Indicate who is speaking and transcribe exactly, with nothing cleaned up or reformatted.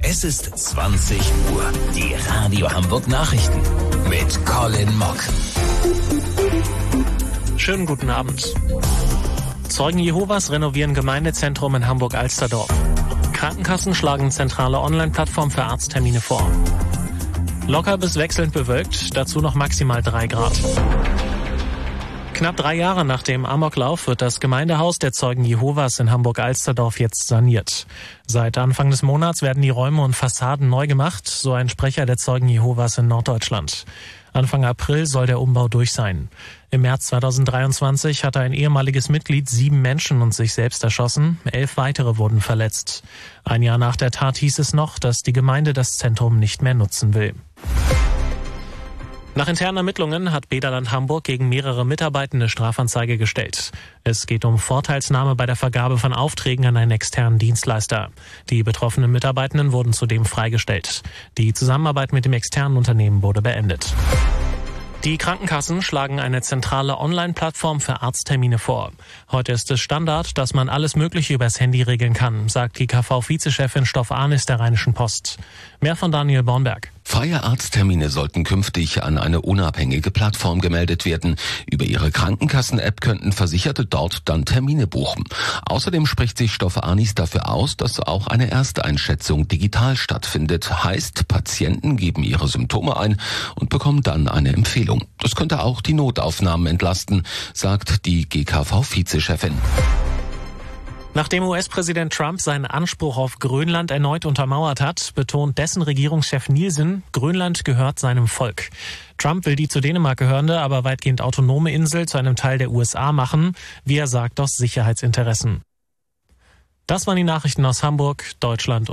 Speaker 1: Es ist zwanzig Uhr. Die Radio Hamburg Nachrichten mit Colin Mock.
Speaker 2: Schönen guten Abend. Zeugen Jehovas renovieren Gemeindezentrum in Hamburg-Alsterdorf. Krankenkassen schlagen zentrale Online-Plattform für Arzttermine vor. Locker bis wechselnd bewölkt, dazu noch maximal drei Grad. Knapp drei Jahre nach dem Amoklauf wird das Gemeindehaus der Zeugen Jehovas in Hamburg-Alsterdorf jetzt saniert. Seit Anfang des Monats werden die Räume und Fassaden neu gemacht, so ein Sprecher der Zeugen Jehovas in Norddeutschland. Anfang April soll der Umbau durch sein. Im März zweitausenddreiundzwanzig hatte ein ehemaliges Mitglied sieben Menschen und sich selbst erschossen. Elf weitere wurden verletzt. Ein Jahr nach der Tat hieß es noch, dass die Gemeinde das Zentrum nicht mehr nutzen will. Nach internen Ermittlungen hat Bäderland Hamburg gegen mehrere Mitarbeitende Strafanzeige gestellt. Es geht um Vorteilsnahme bei der Vergabe von Aufträgen an einen externen Dienstleister. Die betroffenen Mitarbeitenden wurden zudem freigestellt. Die Zusammenarbeit mit dem externen Unternehmen wurde beendet. Die Krankenkassen schlagen eine zentrale Online-Plattform für Arzttermine vor. Heute ist es Standard, dass man alles Mögliche übers Handy regeln kann, sagt die K V-Vizechefin Stoff Arnis der Rheinischen Post. Mehr von Daniel Bornberg.
Speaker 3: Freie Arzttermine sollten künftig an eine unabhängige Plattform gemeldet werden. Über ihre Krankenkassen-App könnten Versicherte dort dann Termine buchen. Außerdem spricht sich Stoff Arnis dafür aus, dass auch eine Ersteinschätzung digital stattfindet. Heißt, Patienten geben ihre Symptome ein und bekommen dann eine Empfehlung. Das könnte auch die Notaufnahmen entlasten, sagt die G K V-Vizechefin.
Speaker 2: Nachdem U S-Präsident Trump seinen Anspruch auf Grönland erneut untermauert hat, betont dessen Regierungschef Nielsen, Grönland gehört seinem Volk. Trump will die zu Dänemark gehörende, aber weitgehend autonome Insel zu einem Teil der U S A machen, wie er sagt, aus Sicherheitsinteressen. Das waren die Nachrichten aus Hamburg, Deutschland.